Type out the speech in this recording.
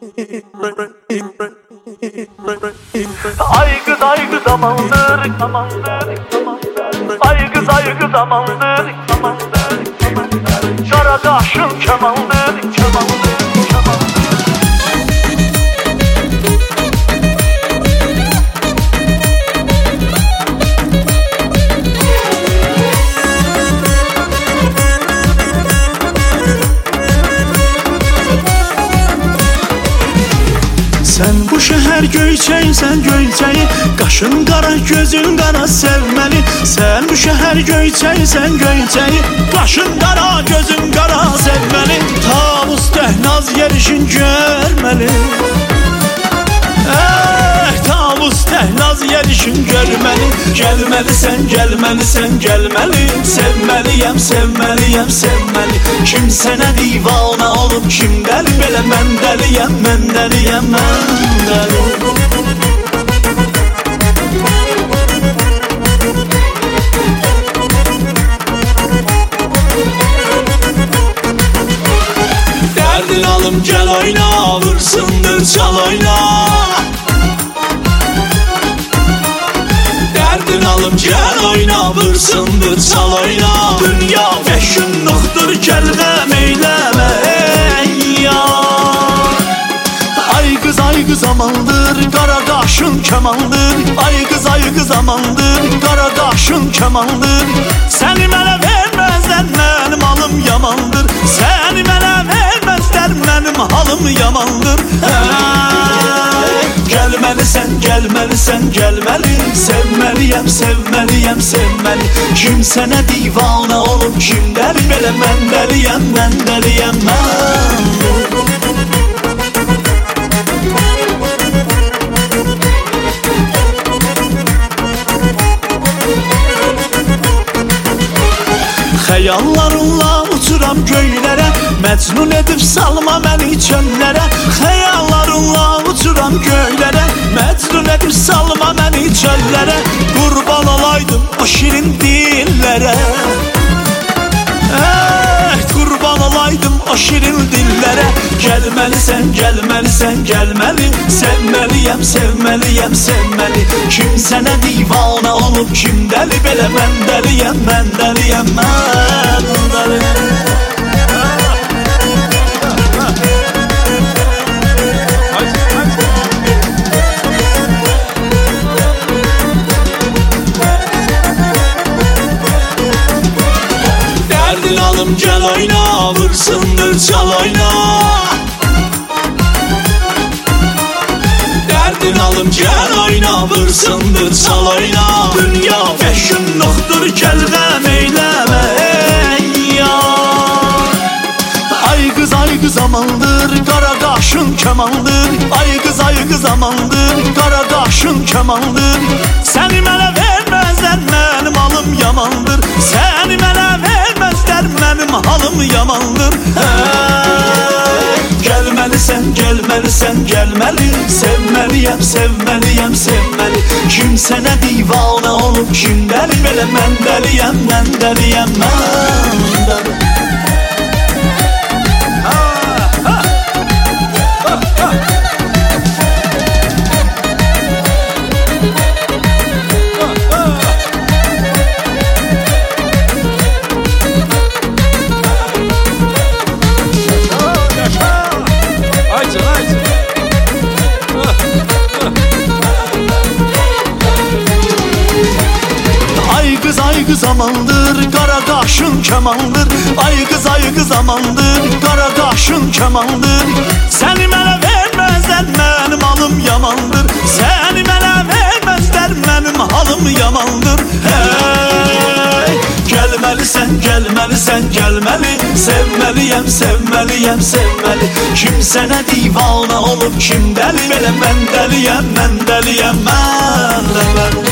Ay kız zamandır, zamandır. Ay kız zamandır, zamandır. Kara kaşın kemandır, kemandır. Sen bu şehir göyçəysən göyçəyi, qaşın qara, gözün qara sevməli. Sen bu şehir göyçəysən göyçəyi, qaşın qara, gözün qara sevməli. Tavus təhnaz yerişin görməli. Tavus təhnaz yerişin görməli. Gəlməlisən, gəlməlisən, gəlməli. Sevməliyəm, sevməliyəm, sevməli. Kim sənə divana olub, kim dəli? Belə mən dəliyəm, mən dəliyəm, mən dəli. Dərdin alım, gəl oyna, vursundur, çal oyna. Dərdin alım, gəl oyna, vursundur, çal oyna. Dünya fəşunluqdur, gəl qəm eyləmə, ey yar. Ay qız amandır, qara qaşın kəmandır. Ay qız amandır, qara qaşın kəmandır. Səni mənə verməzlər, mənim halım yamandır. Səni mənə verməzlər, mənim halım yamandır. Gəlməlisən, gəlməlisən, gəlməli. Sevməliyəm, sevməliyəm, sevməli. Kim sənə divana olub, kim dəli? Belə mən dəliyəm, mən dəliyəm, mən xəyallarınla uçuram göylərə, məcnun edib salma məni çöllərə. Xəyallarınla uçuram göylərə, məcnun edib salma məni çöllərə. Qurban olaydım o şirin dillərə, qurban olaydım o şirin dillərə. Gəlməlisən, gəlməlisən, gəlməli. Sevməliyəm, sevməliyəm, sevməli. Kim sənə divana olub, kim dəli? Belə mən dəliyəm, mən dəliyəm, mən dəliyəm. Dərdin alım, gəl oyna, vursundur, çal oyna. Dərdin alım, gəl oyna, vursundur, çal oyna. Dünya fəşunluqdur, gəl qəm eyləmə, ey yar. Ay qız amandır, qara qaşın kəmandır. Ay qız amandır, qara qaşın kəmandır. Səni mənə verməzlər, mənim halım yamandır. Səni mənə verməzlər, mənim halım yamandır. Gəlməlisən, gəlməlisən, gəlməli. Sevməliyəm, sevməliyəm, sevməli. Kim sənə divana olub, kim dəli? Belə mən dəliyəm, mən dəliyəm, mən dəli. Ay qız amandır, qara qaşın kəmandır. Ay qız amandır, qara qaşın kəmandır. Səni mənə verməzlər, mənim halım yamandır. Səni mənə verməzlər, mənim halım yamandır. Gəlməlisən, gəlməlisən, gəlməli. Sevməliyəm, sevməliyəm, sevməli. Kim sənə divana olub, kim dəli? Belə mən dəliyəm, mən dəliyəm, mən dəli.